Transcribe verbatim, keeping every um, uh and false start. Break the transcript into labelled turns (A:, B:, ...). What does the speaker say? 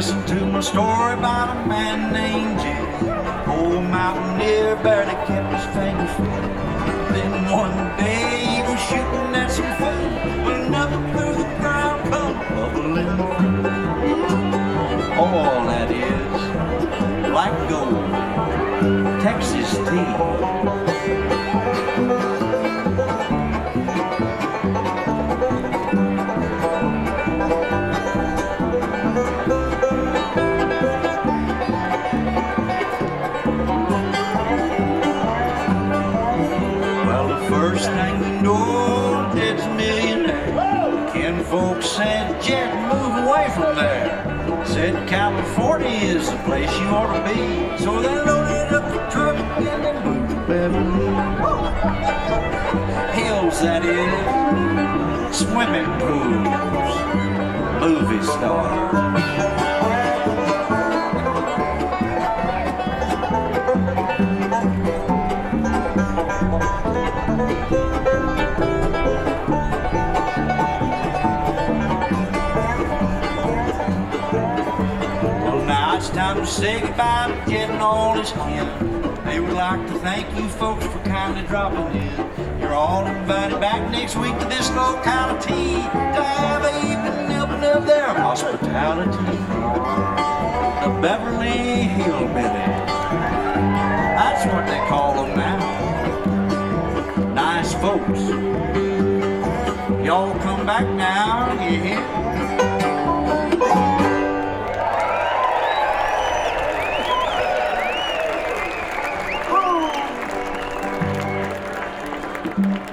A: Listen to my story about a man named Jim. Old mountaineer barely kept his fingers free. Then one day he was shooting at some food when nothing through the ground come bubbling through. All that is, like gold, Texas tea. First thing you know, Jed's a millionaire. Ken folks said, Jed, move away from there. Said California is the place you ought to be. So they loaded up the truck and they moved to Beverly Hills, that is. Swimming pools, movie stars. It's time to say goodbye to Jed and all his kin. They would like to thank you folks for kindly dropping in. You're all invited back next week to this locality to have a evening helping of their hospitality. The Beverly Hillbillies, that's what they call them now. Nice folks. Y'all come back now, you hear? Thank you.